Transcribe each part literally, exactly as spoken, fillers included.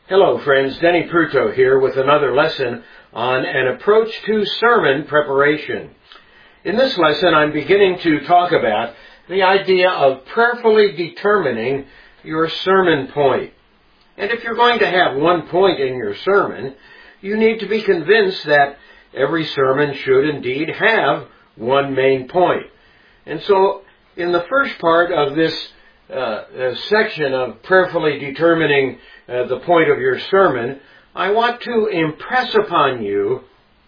Hello friends, Denny Pruto here with another lesson on an approach to sermon preparation. In this lesson I'm beginning to talk about the idea of prayerfully determining your sermon point. And if you're going to have one point in your sermon, you need to be convinced that every sermon should indeed have one main point. And so in the first part of this uh, uh, section of prayerfully determining Uh, the point of your sermon, I want to impress upon you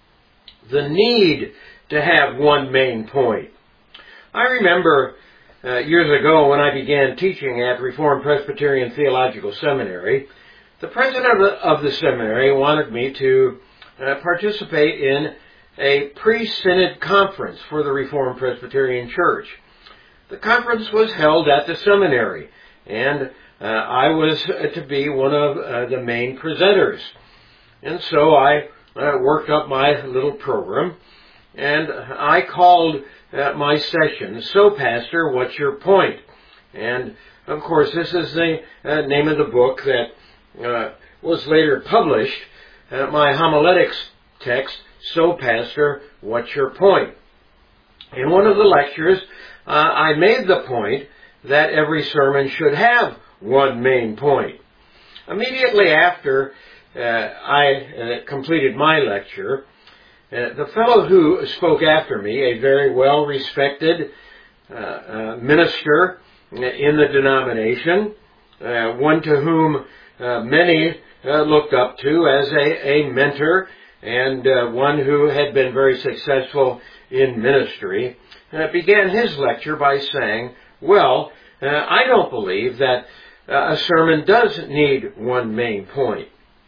the need to have one main point. I remember uh, years ago when I began teaching at Reformed Presbyterian Theological Seminary, the president of the, of the seminary wanted me to uh, participate in a pre-synod conference for the Reformed Presbyterian Church. The conference was held at the seminary, and Uh, I was uh, to be one of uh, the main presenters. And so I uh, worked up my little program, and I called uh, my session, "So Pastor, what's your point?" And of course this is the uh, name of the book that uh, was later published, uh, my homiletics text, "So Pastor, what's your point?" In one of the lectures, uh, I made the point that every sermon should have one main point. Immediately after uh, I uh, completed my lecture, uh, the fellow who spoke after me, a very well-respected uh, uh, minister in the denomination, uh, one to whom uh, many uh, looked up to as a, a mentor and uh, one who had been very successful in ministry, uh, began his lecture by saying, "Well, uh, I don't believe that Uh, a sermon does need one main point."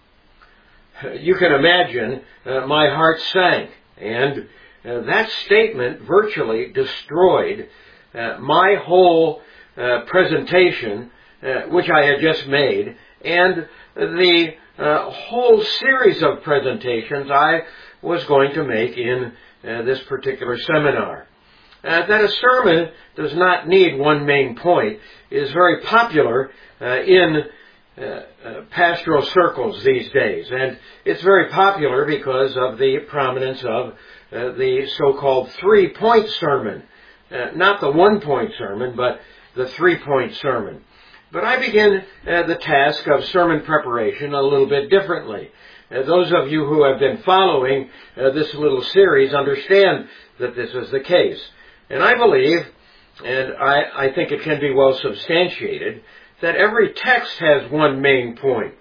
You can imagine uh, my heart sank, and uh, that statement virtually destroyed uh, my whole uh, presentation, uh, which I had just made, and the uh, whole series of presentations I was going to make in uh, this particular seminar. Uh, that a sermon does not need one main point is very popular uh, in uh, uh, pastoral circles these days. And it's very popular because of the prominence of uh, the so-called three-point sermon. Uh, not the one-point sermon, but the three-point sermon. But I begin uh, the task of sermon preparation a little bit differently. Uh, those of you who have been following uh, this little series understand that this is the case. And I believe, and I, I think it can be well substantiated, that every text has one main point.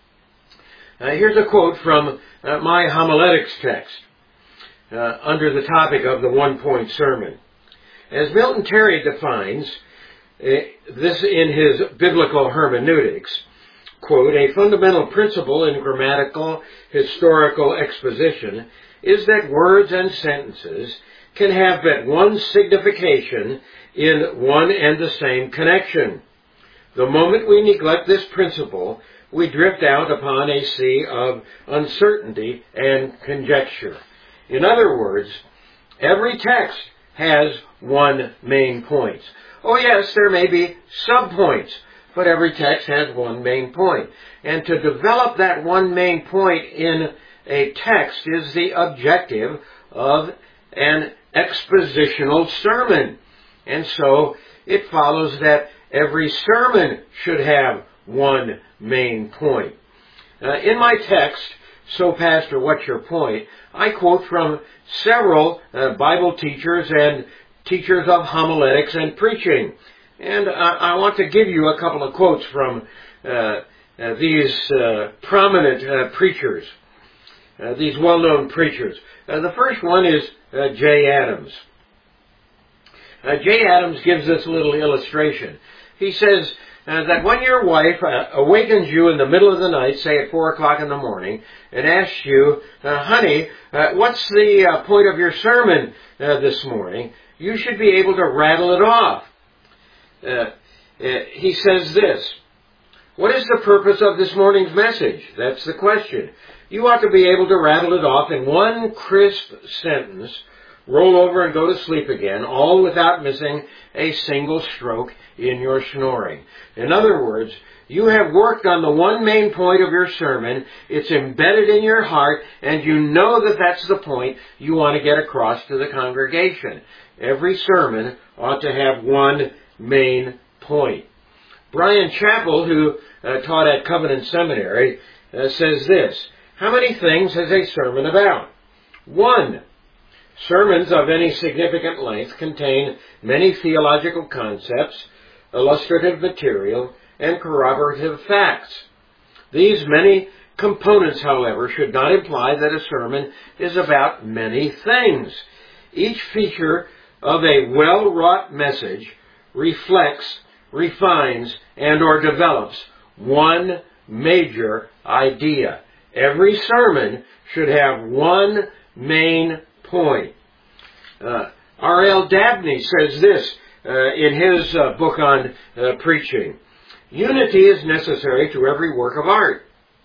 Uh, here's a quote from uh, my homiletics text uh, under the topic of the one-point sermon. As Milton Terry defines uh, this in his biblical hermeneutics, quote, "A fundamental principle in grammatical historical exposition is that words and sentences can have but one signification in one and the same connection. The moment we neglect this principle, we drift out upon a sea of uncertainty and conjecture." In other words, every text has one main point. Oh yes, there may be subpoints, but every text has one main point. And to develop that one main point in a text is the objective of an expositional sermon. And so it follows that every sermon should have one main point. Uh, in my text, "So Pastor, what's your point?" I quote from several uh, Bible teachers and teachers of homiletics and preaching. And I, I want to give you a couple of quotes from uh, uh, these uh, prominent uh, preachers, uh, these well-known preachers. Uh, the first one is uh, Jay Adams. Uh, Jay Adams gives this little illustration. He says uh, that when your wife uh, awakens you in the middle of the night, say at four o'clock in the morning, and asks you, uh, "Honey, uh, what's the uh, point of your sermon uh, this morning?" you should be able to rattle it off. Uh, uh, he says this, "What is the purpose of this morning's message?" That's the question. You ought to be able to rattle it off in one crisp sentence, roll over and go to sleep again, all without missing a single stroke in your snoring. In other words, You have worked on the one main point of your sermon. It's embedded in your heart, and you know that that's the point you want to get across to the congregation. Every sermon ought to have one main point. Brian Chappell, who uh, taught at Covenant Seminary, uh, says this: how many things is a sermon about? One. Sermons of any significant length contain many theological concepts, illustrative material, and corroborative facts. These many components, however, should not imply that a sermon is about many things. Each feature of a well-wrought message reflects, refines, and or develops one major idea. Every sermon should have one main point. Uh, R L Dabney says this uh, in his uh, book on uh, preaching. Unity is necessary to every work of art.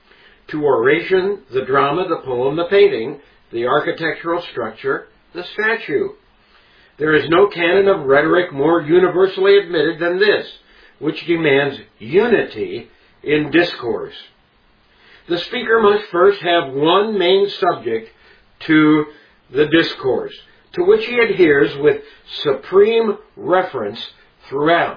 To oration, the drama, the poem, the painting, the architectural structure, the statue. There is no canon of rhetoric more universally admitted than this, which demands unity in discourse. The speaker must first have one main subject to the discourse, to which he adheres with supreme reference throughout.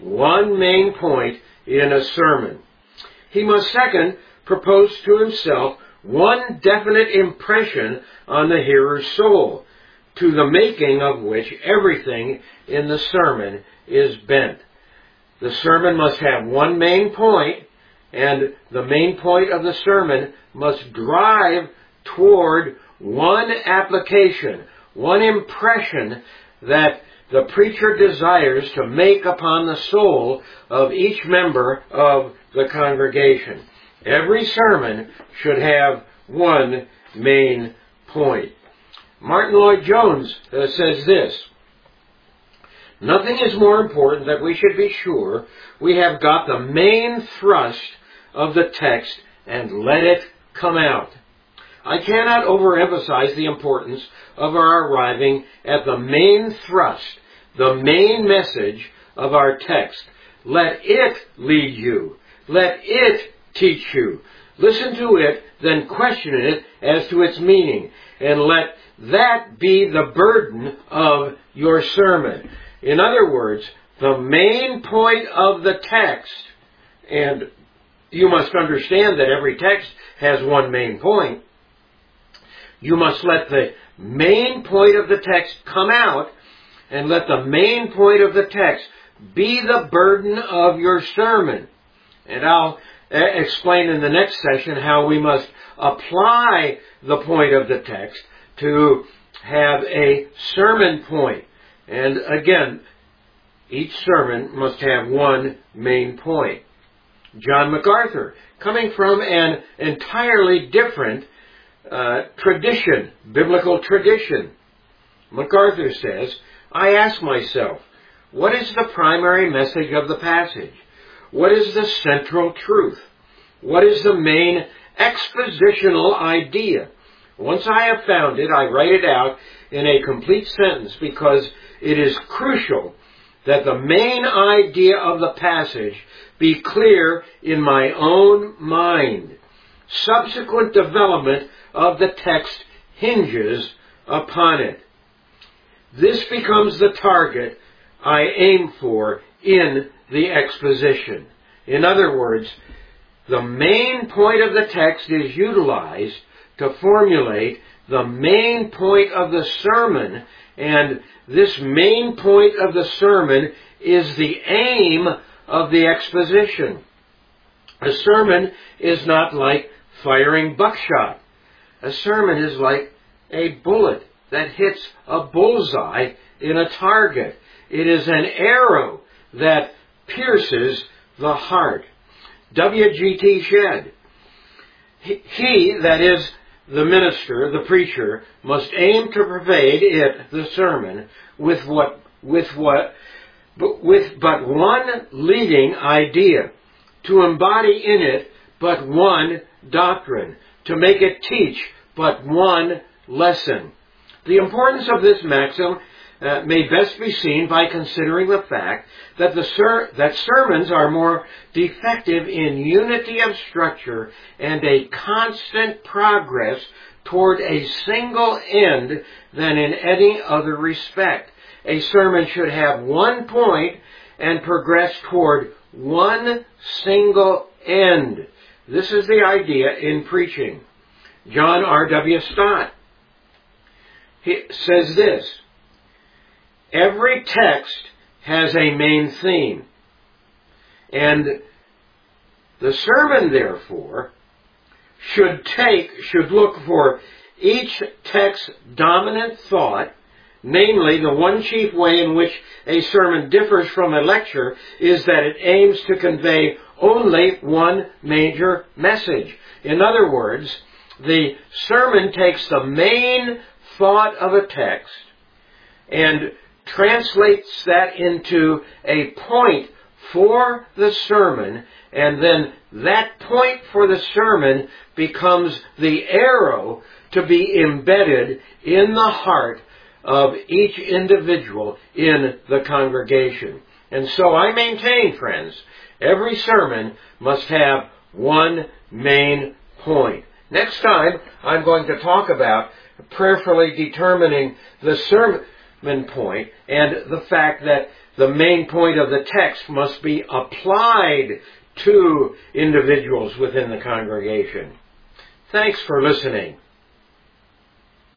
One main point in a sermon. He must second propose to himself one definite impression on the hearer's soul, to the making of which everything in the sermon is bent. The sermon must have one main point, and the main point of the sermon must drive toward one application, one impression that the preacher desires to make upon the soul of each member of the congregation. Every sermon should have one main point. Martin Lloyd-Jones uh, says this: nothing is more important than we should be sure we have got the main thrust of the text and let it come out. I cannot overemphasize the importance of our arriving at the main thrust, the main message of our text. Let it lead you. Let it teach you. Listen to it, then question it as to its meaning, and let that be the burden of your sermon. In other words, the main point of the text, and you must understand that every text has one main point. You must let the main point of the text come out, and let the main point of the text be the burden of your sermon. And I'll uh, explain in the next session how we must apply the point of the text to have a sermon point. And again, each sermon must have one main point. John MacArthur, coming from an entirely different uh, tradition, biblical tradition, MacArthur says, I ask myself, what is the primary message of the passage? What is the central truth? What is the main expositional idea? Once I have found it, I write it out in a complete sentence, because it is crucial that the main idea of the passage be clear in my own mind. Subsequent development of the text hinges upon it. This becomes the target I aim for in the exposition. In other words, the main point of the text is utilized to formulate the main point of the sermon, and this main point of the sermon is the aim of the exposition. A sermon is not like firing buckshot. A sermon is like a bullet that hits a bullseye in a target. It is an arrow that pierces the heart. W G T Shedd. He, he, that is the minister, the preacher, must aim to pervade it, the sermon, with what, with what, but with but one leading idea, to embody in it but one doctrine, to make it teach but one lesson. The importance of this maxim uh, may best be seen by considering the fact that, the ser- that sermons are more defective in unity of structure and a constant progress toward a single end than in any other respect. A sermon should have one point and progress toward one single end. This is the idea in preaching. John R W Stott he says this: every text has a main theme, and the sermon, therefore, should take, should look for each text's dominant thought. Namely, the one chief way in which a sermon differs from a lecture is that it aims to convey only one major message. In other words, the sermon takes the main thought of a text and translates that into a point for the sermon, and then that point for the sermon becomes the arrow to be embedded in the heart of each individual in the congregation. And so I maintain, friends, every sermon must have one main point. Next time, I'm going to talk about prayerfully determining the sermon point and the fact that the main point of the text must be applied to individuals within the congregation. Thanks for listening.